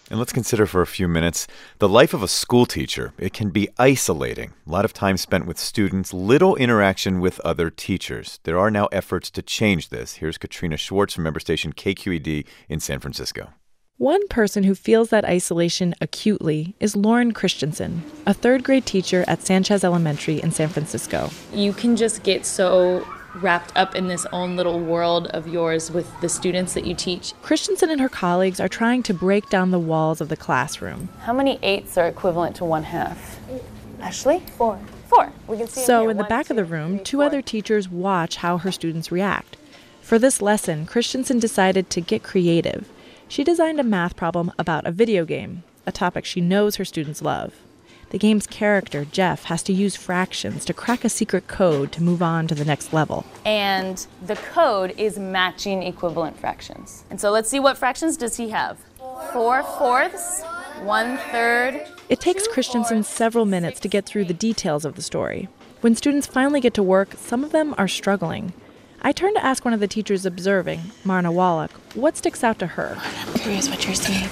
And let's consider for a few minutes the life of a school teacher. It can be isolating. A lot of time spent with students, little interaction with other teachers. There are now efforts to change this. Here's Katrina Schwartz from member station KQED in San Francisco. One person who feels that isolation acutely is Lauren Christensen, a third-grade teacher at Sanchez Elementary in San Francisco. You can just get so wrapped up in this own little world of yours with the students that you teach. Christensen and her colleagues are trying to break down the walls of the classroom. How many eighths are equivalent to 1/2? Ashley? 4. 4. We can see So in the back of the room, 2 other teachers watch how her students react. For this lesson, Christensen decided to get creative. She designed a math problem about a video game, a topic she knows her students love. The game's character, Jeff, has to use fractions to crack a secret code to move on to the next level. And the code is matching equivalent fractions. And so let's see, what fractions does he have? 4/4, 1/3. It takes Christensen several minutes to get through the details of the story. When students finally get to work, some of them are struggling. I turned to ask one of the teachers observing, Marna Wallach, what sticks out to her. I'm curious what you're seeing.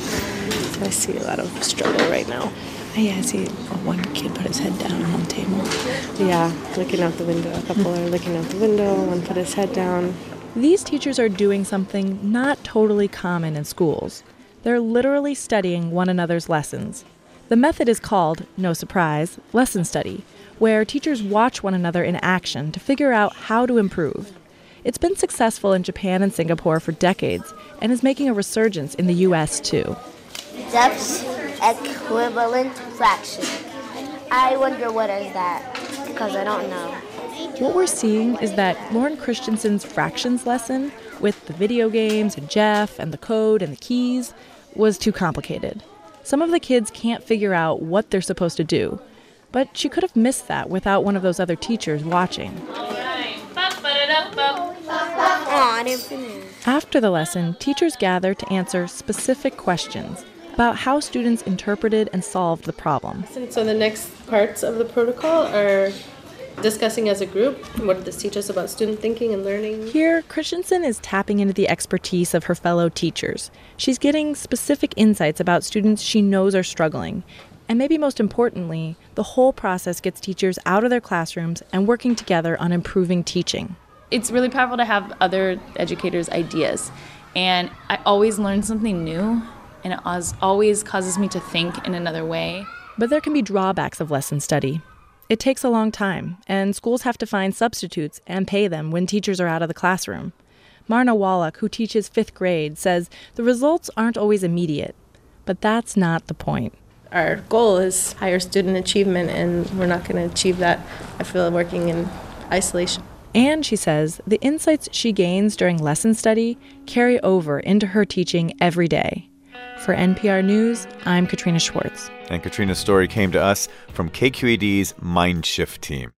I see a lot of struggle right now. Yeah, I see one kid put his head down on the table. Yeah, looking out the window. A couple are looking out the window, one put his head down. These teachers are doing something not totally common in schools. They're literally studying one another's lessons. The method is called, no surprise, lesson study, where teachers watch one another in action to figure out how to improve. It's been successful in Japan and Singapore for decades and is making a resurgence in the U.S. too. Jeff's equivalent fraction. I wonder what is that, because I don't know. What we're seeing is that Lauren Christensen's fractions lesson, with the video games and Jeff and the code and the keys, was too complicated. Some of the kids can't figure out what they're supposed to do. But she could have missed that without one of those other teachers watching. After the lesson, teachers gather to answer specific questions about how students interpreted and solved the problem. So the next parts of the protocol are discussing as a group what this teaches about student thinking and learning. Here, Christensen is tapping into the expertise of her fellow teachers. She's getting specific insights about students she knows are struggling. And maybe most importantly, the whole process gets teachers out of their classrooms and working together on improving teaching. It's really powerful to have other educators' ideas. And I always learn something new, and it always causes me to think in another way. But there can be drawbacks of lesson study. It takes a long time, and schools have to find substitutes and pay them when teachers are out of the classroom. Marna Wallach, who teaches 5th grade, says the results aren't always immediate. But that's not the point. Our goal is higher student achievement, and we're not going to achieve that, I feel, working in isolation. And she says the insights she gains during lesson study carry over into her teaching every day. For NPR News, I'm Katrina Schwartz. And Katrina's story came to us from KQED's Mind Shift team.